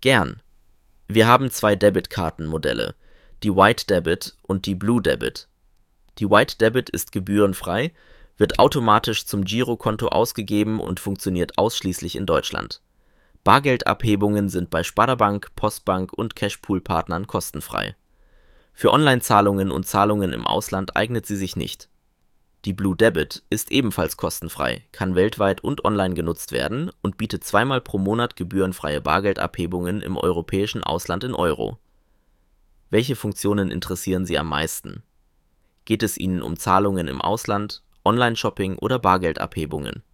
Gern. Wir haben zwei Debitkartenmodelle, die White Debit und die Blue Debit. Die White Debit ist gebührenfrei, wird automatisch zum Girokonto ausgegeben und funktioniert ausschließlich in Deutschland. Bargeldabhebungen sind bei Sparda-Bank, Postbank und Cashpool-Partnern kostenfrei. Für Online-Zahlungen und Zahlungen im Ausland eignet sie sich nicht. Die Blue Debit ist ebenfalls kostenfrei, kann weltweit und online genutzt werden und bietet zweimal pro Monat gebührenfreie Bargeldabhebungen im europäischen Ausland in Euro. Welche Funktionen interessieren Sie am meisten? Geht es Ihnen um Zahlungen im Ausland, Online-Shopping oder Bargeldabhebungen?